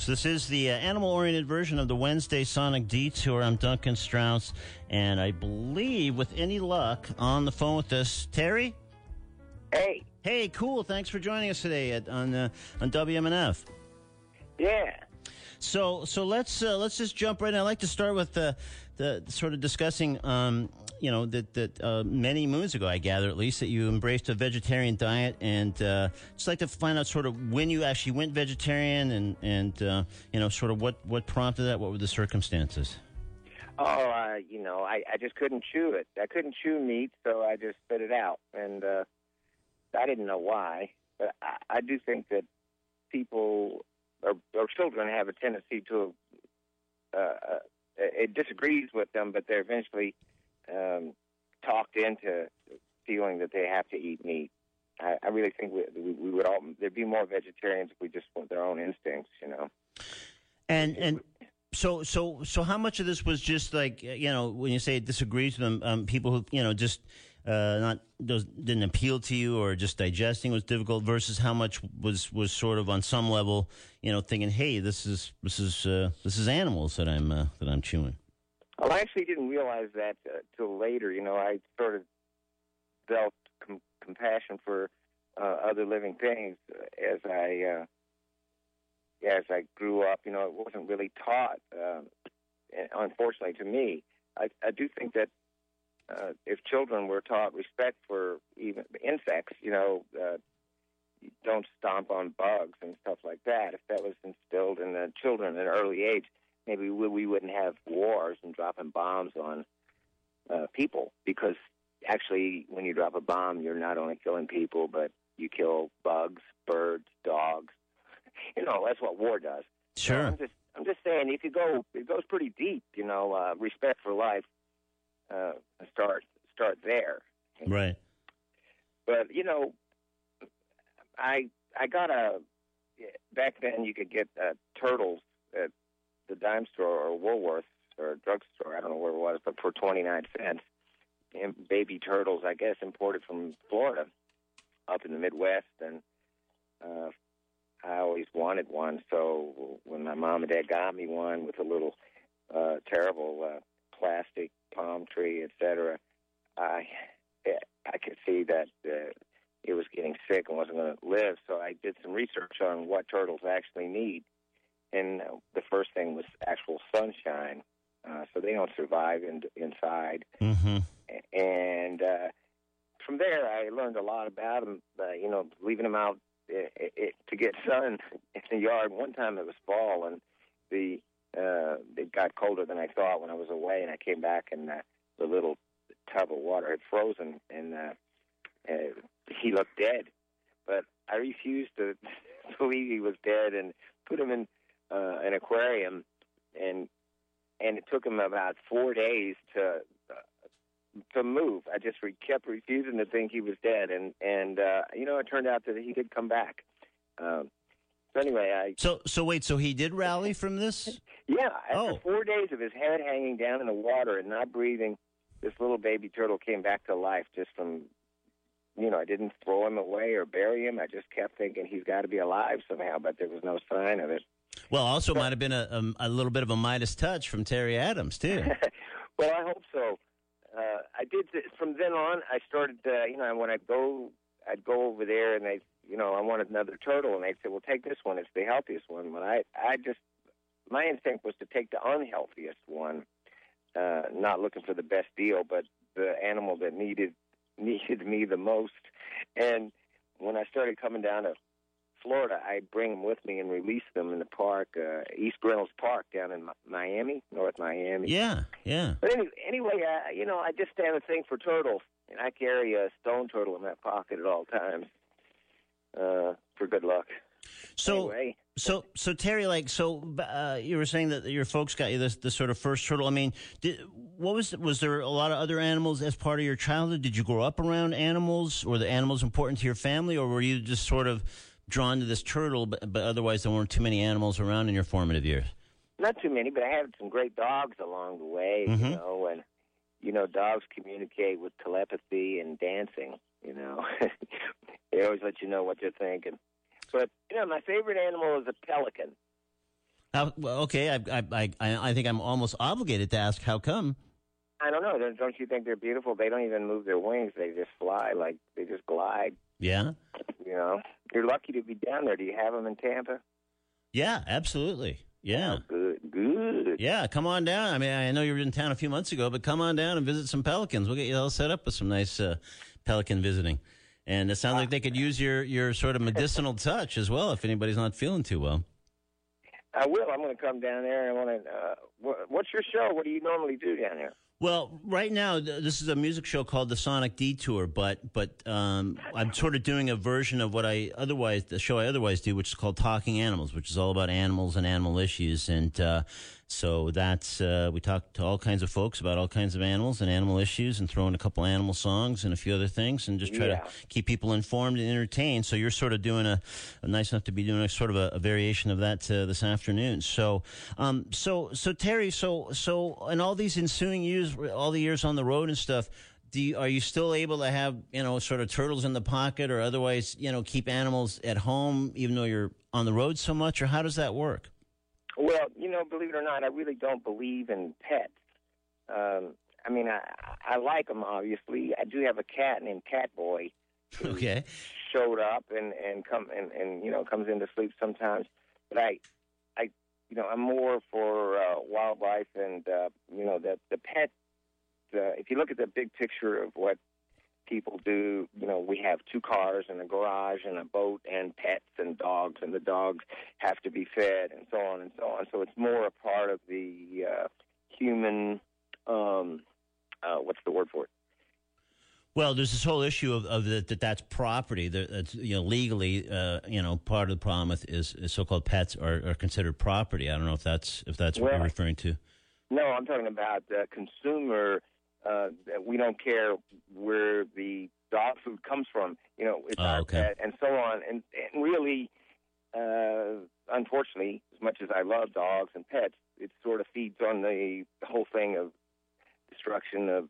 So this is the animal-oriented version of the Wednesday Sonic Detour. I'm Duncan Strauss, and I believe, with any luck, on the phone with us, Terry? Hey. Hey, cool. Thanks for joining us today on WMNF. Yeah. So let's just jump right in. I'd like to start with the sort of discussing, that many moons ago, I gather at least, that you embraced a vegetarian diet, and just like to find out sort of when you actually went vegetarian, and sort of what prompted that. What were the circumstances? I just couldn't chew it. I couldn't chew meat, so I just spit it out, and I didn't know why. But I do think that people or children have a tendency to it disagrees with them, but they're eventually talked into feeling that they have to eat meat. I really think we would all, there'd be more vegetarians if we just went their own instincts, And so how much of this was just like, when you say it disagrees with them, people who, just didn't appeal to you, or just digesting was difficult, versus how much was sort of on some level, thinking, hey, this is animals that I'm chewing. Well, I actually didn't realize that till later. I sort of felt compassion for other living things as I grew up. It wasn't really taught, unfortunately to me. I do think that if children were taught respect for even insects, don't stomp on bugs and stuff like that, if that was instilled in the children at an early age, maybe we wouldn't have wars and dropping bombs on people, because actually when you drop a bomb, you're not only killing people, but you kill bugs, birds, dogs. That's what war does. Sure. So I'm just saying, it goes pretty deep. Respect for life. Start there. Right. But I got back then you could get turtles at the dime store or Woolworths or drugstore. I don't know where it was, but for 29 cents. And baby turtles, I guess, imported from Florida up in the Midwest, and I always wanted one. So when my mom and dad got me one with a little terrible plastic palm tree, etc., I could see that it was getting sick and wasn't going to live. So I did some research on what turtles actually need, and the first thing was actual sunshine. So they don't survive inside. Mm-hmm. And from there, I learned a lot about them. Leaving them out to get sun in the yard. One time it was fall, and it got colder than I thought when I was away, and I came back, and the little tub of water had frozen, and he looked dead. But I refused to believe he was dead, and put him in an aquarium, and it took him about 4 days to move. I just kept refusing to think he was dead, and it turned out that he did come back. So anyway, So wait, so he did rally from this? Yeah, after 4 days of his head hanging down in the water and not breathing, this little baby turtle came back to life just from, I didn't throw him away or bury him. I just kept thinking he's got to be alive somehow, but there was no sign of it. Well, also might have been a little bit of a Midas touch from Terry Adams, too. Well, I hope so. I did. From then on, I started, when I'd go over there, and I wanted another turtle, and they'd say, well, take this one. It's the healthiest one. But my instinct was to take the unhealthiest one, not looking for the best deal, but the animal that needed me the most. And when I started coming down to Florida, I'd bring them with me and release them in the park, East Reynolds Park down in Miami, North Miami. Yeah. But anyway, I just have a thing for turtles, and I carry a stone turtle in my pocket at all times for good luck. So, anyway. so Terry, you were saying that your folks got you this sort of first turtle. I mean, was there a lot of other animals as part of your childhood? Did you grow up around animals? Were the animals important to your family, or were you just sort of drawn to this turtle, but otherwise there weren't too many animals around in your formative years? Not too many, but I had some great dogs along the way, Mm-hmm. And, dogs communicate with telepathy and dancing, They always let you know what they're thinking. But, my favorite animal is a pelican. Well, okay, I think I'm almost obligated to ask how come. I don't know. Don't you think they're beautiful? They don't even move their wings. They just fly, like they just glide. Yeah. You know, you're lucky to be down there. Do you have them in Tampa? Yeah, absolutely. Yeah. Oh, good. Yeah, come on down. I mean, I know you were in town a few months ago, but come on down and visit some pelicans. We'll get you all set up with some nice pelican visiting. And it sounds like they could use your sort of medicinal touch as well if anybody's not feeling too well. I will. I'm going to come down there. And I want to. What's your show? What do you normally do down there? Well, right now, this is a music show called The Sonic Detour, but I'm sort of doing a version of the show I otherwise do, which is called Talking Animals, which is all about animals and animal issues. And so that's, we talk to all kinds of folks about all kinds of animals and animal issues and throw in a couple animal songs and a few other things and just try to keep people informed and entertained. So you're sort of doing a nice enough to be doing a sort of a variation of that this afternoon. So Terry, so in all these ensuing years, all the years on the road and stuff, are you still able to have, sort of turtles in the pocket or otherwise, keep animals at home even though you're on the road so much, or how does that work? Well, believe it or not, I really don't believe in pets. I mean, I like them, obviously. I do have a cat named Catboy. Okay. Showed up and comes in to sleep sometimes. But I'm more for wildlife and, the pet. If you look at the big picture of what people do, we have 2 cars and a garage and a boat and pets and the dogs have to be fed and so on and so on. So it's more a part of the human, what's the word for it? Well, there's this whole issue of that's property. That's legally, part of the problem is so-called pets are considered property. I don't know if that's what you're referring to. No, I'm talking about consumer. We don't care where the dog food comes from. It's our pet and so on. And really, unfortunately, as much as I love dogs and pets, it sort of feeds on the whole thing of destruction of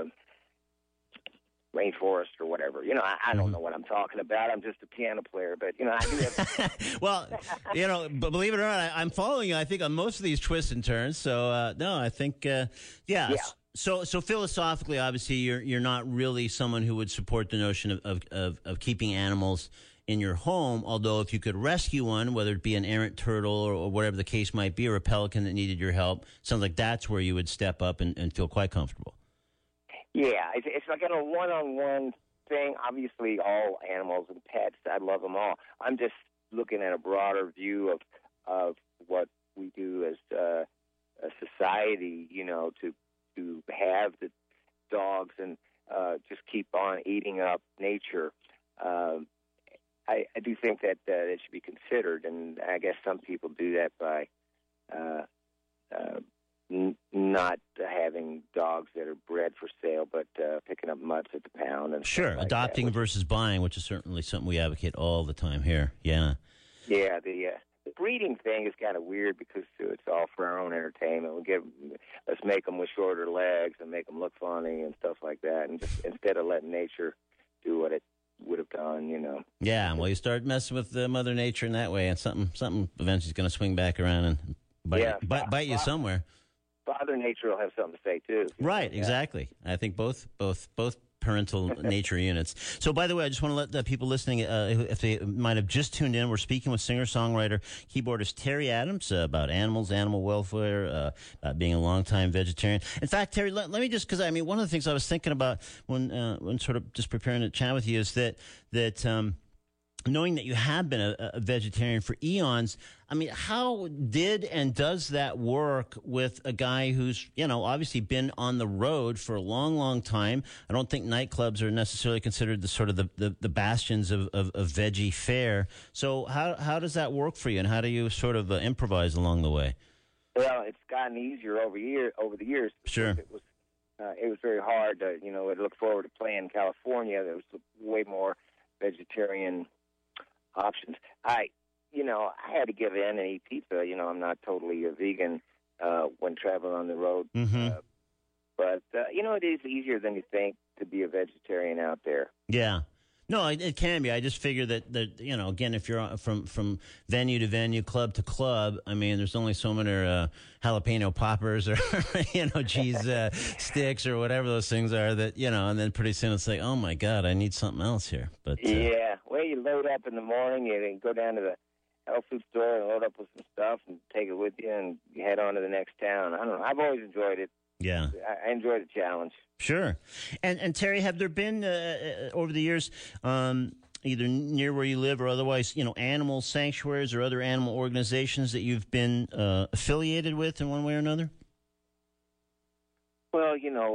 rainforest or whatever. I don't know what I'm talking about. I'm just a piano player, but I do have. Well, but believe it or not, I'm following you. I think on most of these twists and turns. So no, I think yeah. So philosophically, obviously, you're not really someone who would support the notion of keeping animals in your home. Although if you could rescue one, whether it be an errant turtle or whatever the case might be, or a pelican that needed your help, sounds like that's where you would step up and feel quite comfortable. Yeah, it's like a one-on-one thing. Obviously, all animals and pets, I love them all. I'm just looking at a broader view of what we do as a society, to have the dogs and just keep on eating up nature. I do think that it should be considered, and I guess some people do that by not having dogs that are bred for sale, but picking up mutts at the pound. And sure, like adopting that, versus buying, which is certainly something we advocate all the time here. Yeah. Yeah, the breeding thing is kind of weird because it's all for our own entertainment. Let's make them with shorter legs and make them look funny and stuff like that, and just instead of letting nature do what it would have done, Yeah, well, you start messing with Mother Nature in that way, and something eventually is going to swing back around and bite you somewhere. Father Nature will have something to say too. Right, exactly. I think both parental nature units. So, by the way, I just want to let the people listening, if they might have just tuned in, we're speaking with singer-songwriter, keyboardist Terry Adams about animals, animal welfare, about being a longtime vegetarian. In fact, Terry, let me just, because one of the things I was thinking about when sort of just preparing to chat with you is that knowing that you have been a vegetarian for eons, how did and does that work with a guy who's, obviously been on the road for a long, long time? I don't think nightclubs are necessarily considered the sort of the bastions of veggie fare. So how does that work for you, and how do you sort of improvise along the way? Well, it's gotten easier over the years. Sure. It was very hard to, to look forward to playing in California. There was way more vegetarian options. I had to give in and eat pizza. I'm not totally a vegan when traveling on the road. Mm-hmm. But it is easier than you think to be a vegetarian out there. Yeah. No, it can be. I just figure that again, if you're from venue to venue, club to club, I mean, there's only so many jalapeno poppers or cheese sticks or whatever those things are that and then pretty soon it's like, oh my God, I need something else here. But yeah, well, you load up in the morning, you then go down to the health food store and load up with some stuff and take it with you and you head on to the next town. I don't know. I've always enjoyed it. Yeah, I enjoy the challenge. Sure. And Terry, have there been over the years, either near where you live or otherwise, animal sanctuaries or other animal organizations that you've been affiliated with in one way or another? Well,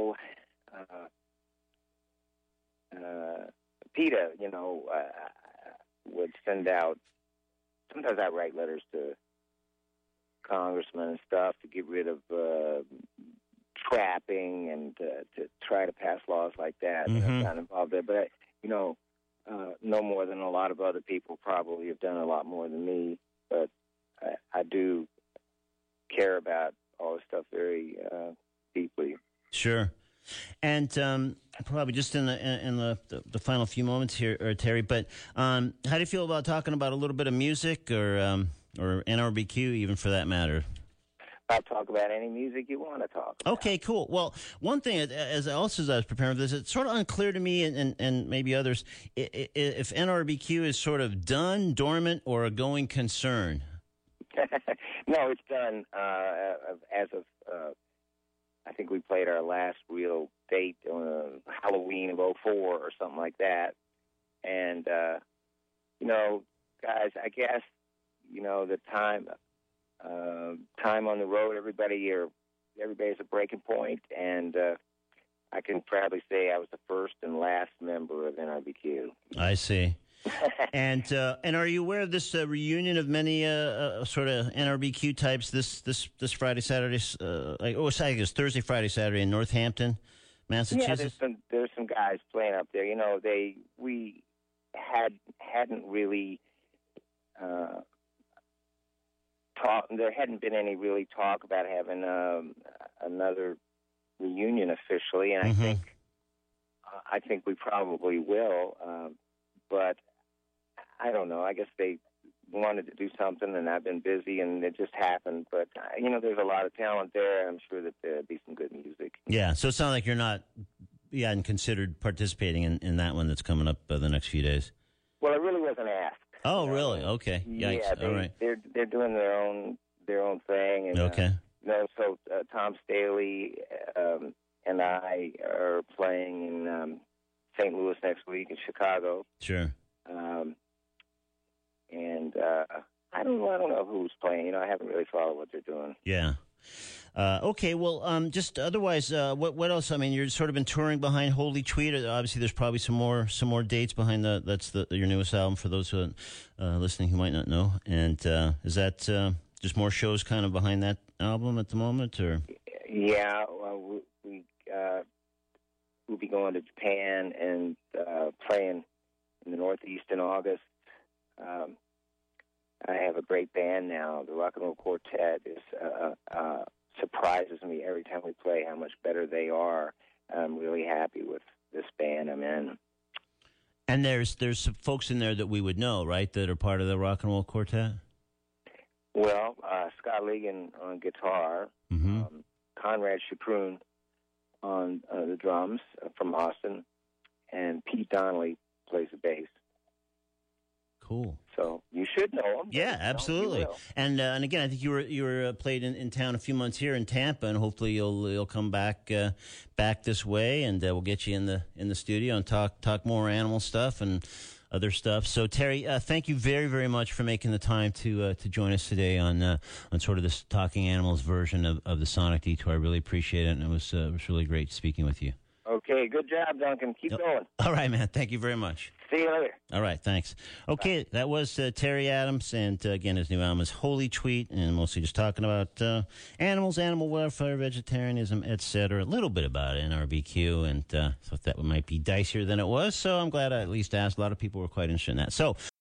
PETA, would send out. Sometimes I write letters to congressmen and stuff to get rid of trapping and to try to pass laws like that. Mm-hmm. I'm not involved there, but no more than a lot of other people probably have done a lot more than me. But I do care about all this stuff very deeply. Sure. And probably just in the final few moments here, Terry. But how do you feel about talking about a little bit of music or NRBQ, even for that matter? I'll talk about any music you want to talk about. Okay, cool. Well, one thing, as I was preparing for this, it's sort of unclear to me and maybe others if NRBQ is sort of done, dormant, or a going concern. No, it's done as of, I think we played our last real date on Halloween of '04 or something like that. And, guys, I guess, the time on the road, everybody's a breaking point, and I can proudly say I was the first and last member of NRBQ. I see. And are you aware of this reunion of many sort of NRBQ types this Friday, Saturday? I guess Thursday, Friday, Saturday in Northampton, Massachusetts. Yeah, there's some guys playing up there. We hadn't really. There hadn't been any really talk about having another reunion officially, and mm-hmm. I think we probably will. But I don't know. I guess they wanted to do something, and I've been busy, and it just happened. But there's a lot of talent there. I'm sure that there'll be some good music. Yeah. So it sounds like you hadn't considered participating in that one that's coming up the next few days. Well, I really wasn't asked. Oh, really? Okay. Yikes. Yeah, all right. They're doing their own thing. And, okay. So Tom Staley and I are playing in St. Louis next week in Chicago. Sure. And I don't know who's playing. I haven't really followed what they're doing. Yeah. Okay. Well, just otherwise, what else? I mean, you've sort of been touring behind Holy Tweet. Obviously, there's probably some more dates behind that's your newest album for those who listening who might not know. And is that just more shows kind of behind that album at the moment, or? Yeah. Well, we'll be going to Japan and playing in the Northeast in August. I have a great band now. The Rock and Roll Quartet surprises me every time we play how much better they are. I'm really happy with this band I'm in. And there's some folks in there that we would know, right, that are part of the Rock and Roll Quartet? Well, Scott Ligon on guitar, mm-hmm. Conrad Chaproun on the drums from Austin, and Pete Donnelly plays the bass. Cool. So you should know him. Yeah, absolutely. And again, I think you were played in town a few months here in Tampa, and hopefully you'll come back this way, and we'll get you in the studio and talk more animal stuff and other stuff. So Terry, thank you very, very much for making the time to join us today on sort of this Talking Animals version of the Sonic Detour. I really appreciate it, and it was really great speaking with you. Okay, good job, Duncan. Keep going. All right, man. Thank you very much. See you later. All right, thanks. Okay, Bye. That was Terry Adams, and again, his new album is Holy Tweet, and mostly just talking about animals, animal welfare, vegetarianism, etc. A little bit about NRBQ, and thought that might be dicier than it was, so I'm glad I at least asked. A lot of people were quite interested in that. So